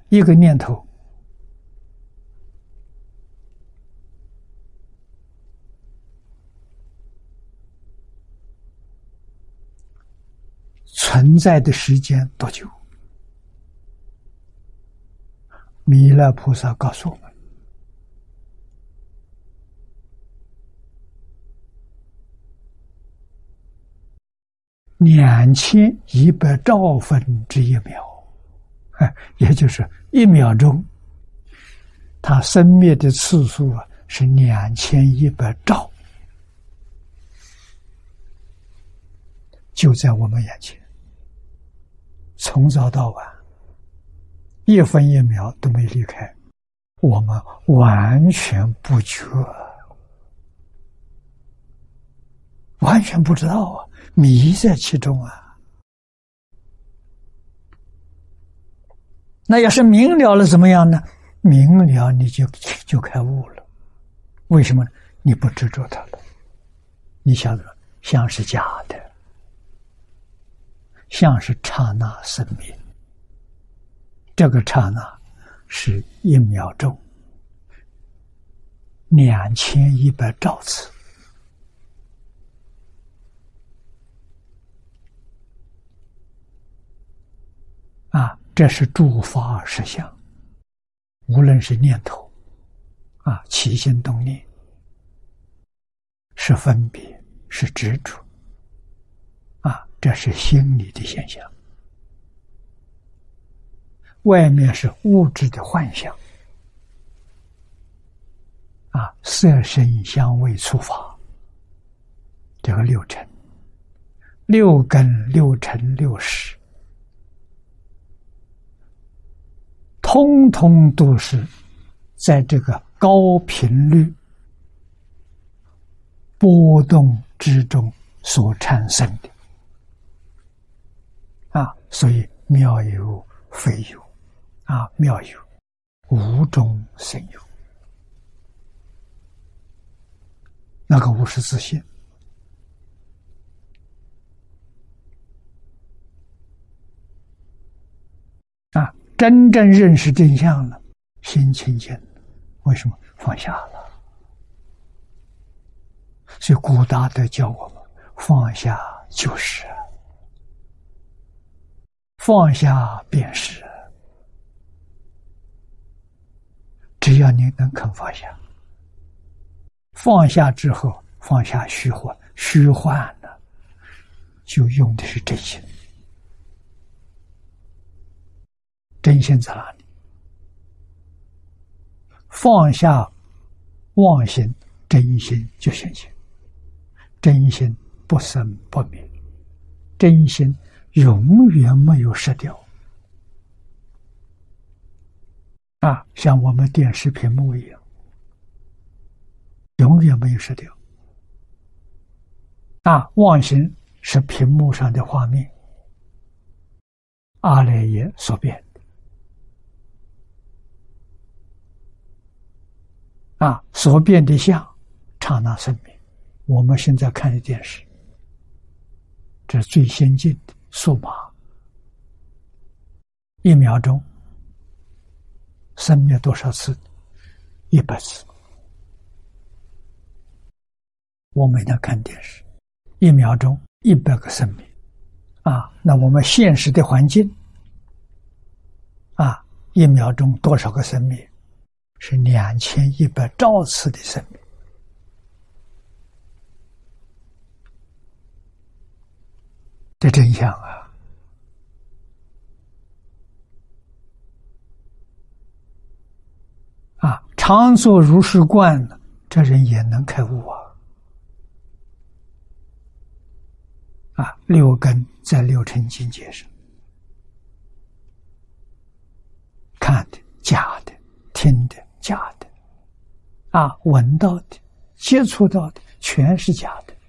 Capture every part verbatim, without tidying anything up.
一个念头存在的时间多久？弥勒菩萨告诉我们，两千一百兆分之一秒，也就是一秒钟，它生灭的次数啊是两千一百兆，就在我们眼前，从早到晚，一分一秒都没离开，我们完全不觉，完全不知道啊，迷在其中啊。那要是明了了怎么样呢？明了你就就开悟了。为什么呢？你不执着它了，你晓得像是假的，像是刹那生灭。这个刹那是一秒钟两千一百兆次。啊，这是诸法实相，无论是念头啊，起心动念，是分别，是执着啊，这是心理的现象。外面是物质的幻象啊，色声香味触法，这个六尘，六根六尘六识，通通都是在这个高频率波动之中所产生的啊，所以妙有非有啊，妙有无中生有，那个无是自性啊。真正认识真相了，心清净，为什么？放下了。所以古大德教我们放下就是，放下便是。只要你能肯放下，放下之后放下虚幻，虚幻呢就用的是真心。真心在哪里？放下妄心，真心就现前。真心不生不灭，真心永远没有失掉啊，像我们电视屏幕一样，永远没有失掉啊。妄心是屏幕上的画面，阿赖耶所变啊，所变的相刹那生灭。我们现在看的电视，这是最先进的数码，一秒钟生灭多少次？一百次。我每天看电视，一秒钟一百个生灭啊。那我们现实的环境啊，一秒钟多少个生灭？是两千一百兆次的生命。这真相啊！啊，常做如是观，这人也能开悟啊！啊，六根在六尘境界上，看的假的，听的假的，啊，闻到的、接触到的全是假的。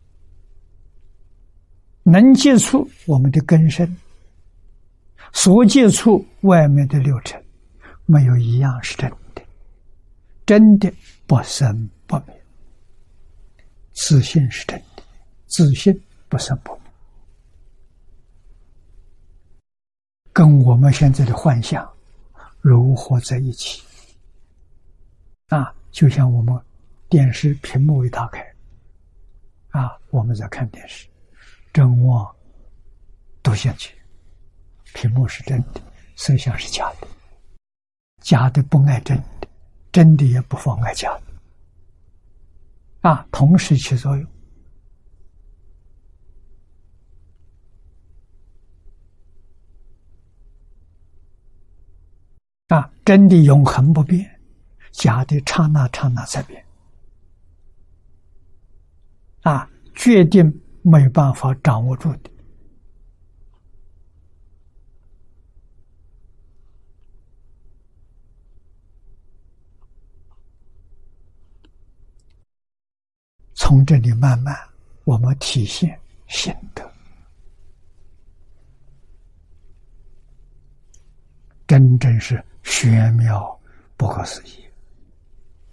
能接触我们的根身，所接触外面的六尘，没有一样是真的，真的不生不灭。自信是真的，自信不生不灭，跟我们现在的幻象糅合在一起。啊，就像我们电视屏幕一打开，啊，我们在看电视，真妄都现前，屏幕是真的，摄像是假的，假的不爱真的，真的也不妨碍假的，啊，同时起作用。啊，真的永恒不变，假的刹那刹那在变。啊，决定没有办法掌握住的。从这里慢慢我们体现心得，真正是玄妙不可思议。